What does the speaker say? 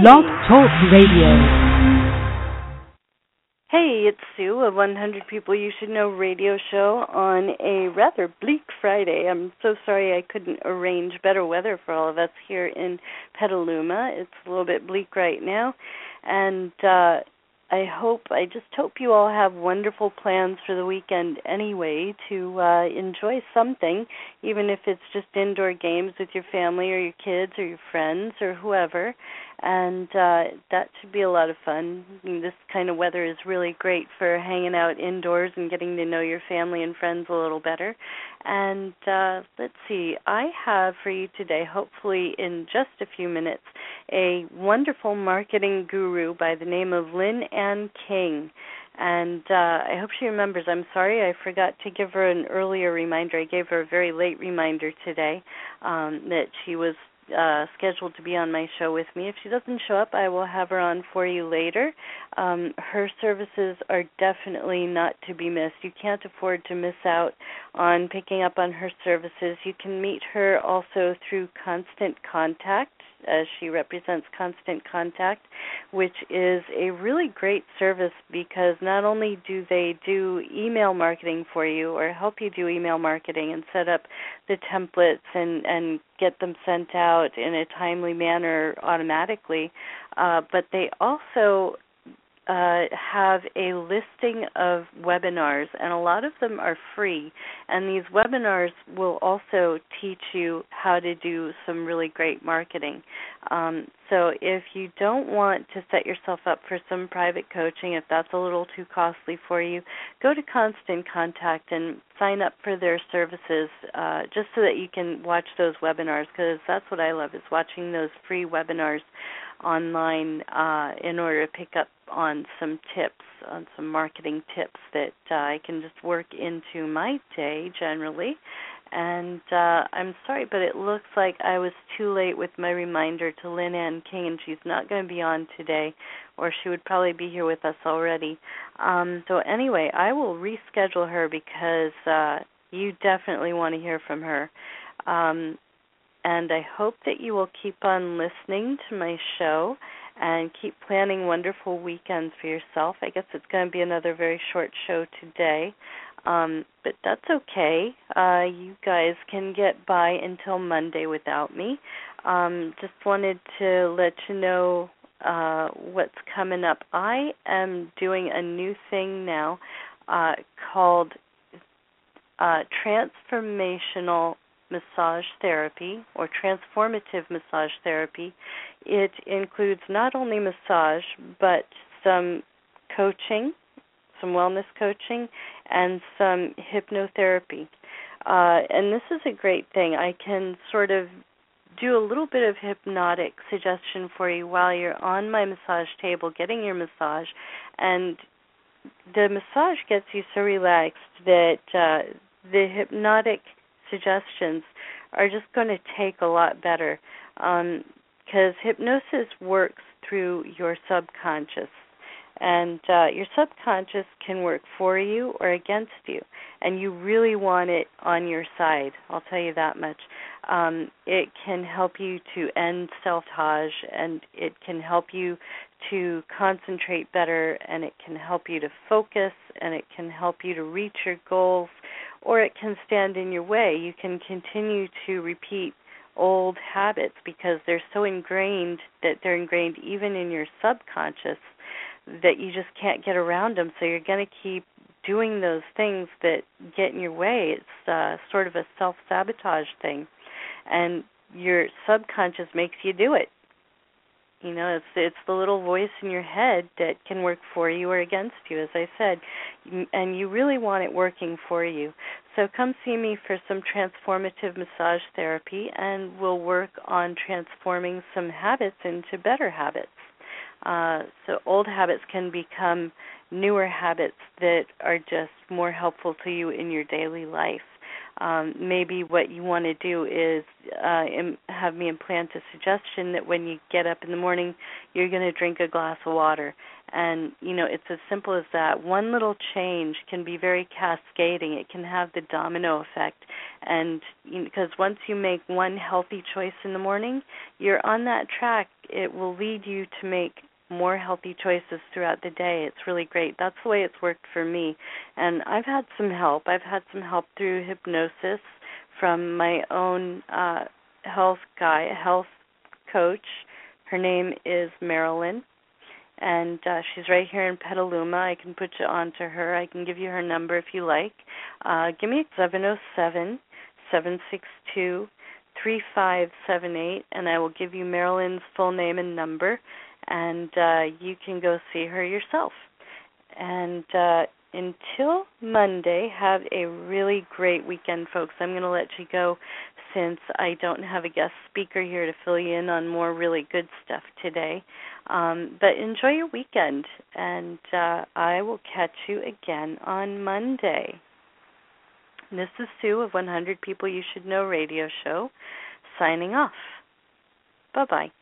Blog Talk Radio. Hey, it's Sue of 100 People You Should Know radio show on a rather bleak Friday. I'm so sorry I couldn't arrange better weather for all of us here in Petaluma. It's a little bit bleak right now, and I just hope you all have wonderful plans for the weekend anyway to enjoy something, even if it's just indoor games with your family or your kids or your friends or whoever. And that should be a lot of fun. I mean, this kind of weather is really great for hanging out indoors and getting to know your family and friends a little better. And let's see, I have for you today, hopefully in just a few minutes, a wonderful marketing guru by the name of Lynn Ann King. And I hope she remembers. I'm sorry I forgot to give her an earlier reminder. I gave her a very late reminder today that she was scheduled to be on my show with me. If she doesn't show up, I will have her on for you later. Her services are definitely not to be missed. You can't afford to miss out on picking up on her services. You can meet her also through Constant Contact, as she represents Constant Contact, which is a really great service because not only do they do email marketing for you or help you do email marketing and set up the templates and get them sent out in a timely manner automatically, but they also have a listing of webinars, and a lot of them are free. And these webinars will also teach you how to do some really great marketing. So if you don't want to set yourself up for some private coaching, if that's a little too costly for you, go to Constant Contact and sign up for their services just so that you can watch those webinars, because that's what I love, is watching those free webinars online in order to pick up on some tips, on some marketing tips that I can just work into my day generally. And I'm sorry, but it looks like I was too late with my reminder to Lynn Ann King, and she's not going to be on today, or she would probably be here with us already. So anyway, I will reschedule her because you definitely want to hear from her. And I hope that you will keep on listening to my show and keep planning wonderful weekends for yourself. I guess it's going to be another very short show today, but that's okay. You guys can get by until Monday without me. Just wanted to let you know what's coming up. I am doing a new thing now called Transformational Massage Therapy, or Transformative Massage Therapy. It includes not only massage, but some coaching, some wellness coaching, and some hypnotherapy. And this is a great thing. I can sort of do a little bit of hypnotic suggestion for you while you're on my massage table getting your massage, and the massage gets you so relaxed that the hypnotic suggestions are just going to take a lot better, because hypnosis works through your subconscious, and your subconscious can work for you or against you, and you really want it on your side, I'll tell you that much. It can help you to end self-sabotage, and it can help you to concentrate better, and it can help you to focus, and it can help you to reach your goals, or it can stand in your way. You can continue to repeat old habits because they're so ingrained that they're ingrained even in your subconscious that you just can't get around them. So you're going to keep doing those things that get in your way. It's sort of a self-sabotage thing. And your subconscious makes you do it. You know, it's the little voice in your head that can work for you or against you, as I said, and you really want it working for you. So come see me for some transformative massage therapy, and we'll work on transforming some habits into better habits. So old habits can become newer habits that are just more helpful to you in your daily life. maybe what you want to do is have me implant a suggestion that when you get up in the morning, you're going to drink a glass of water. And, it's as simple as that. One little change can be very cascading. It can have the domino effect. And because once you make one healthy choice in the morning, you're on that track. It will lead you to make more healthy choices throughout the day. It's really great. That's the way it's worked for me. And I've had some help. I've had some help through hypnosis from my own health coach. Her name is Marilyn. And she's right here in Petaluma. I can put you on to her. I can give you her number if you like. Give me 707-762-3578, and I will give you Marilyn's full name and number, and you can go see her yourself. And until Monday, have a really great weekend, folks. I'm going to let you go since I don't have a guest speaker here to fill you in on more really good stuff today. But enjoy your weekend, and I will catch you again on Monday. This is Sue of 100 People You Should Know Radio Show, signing off. Bye-bye.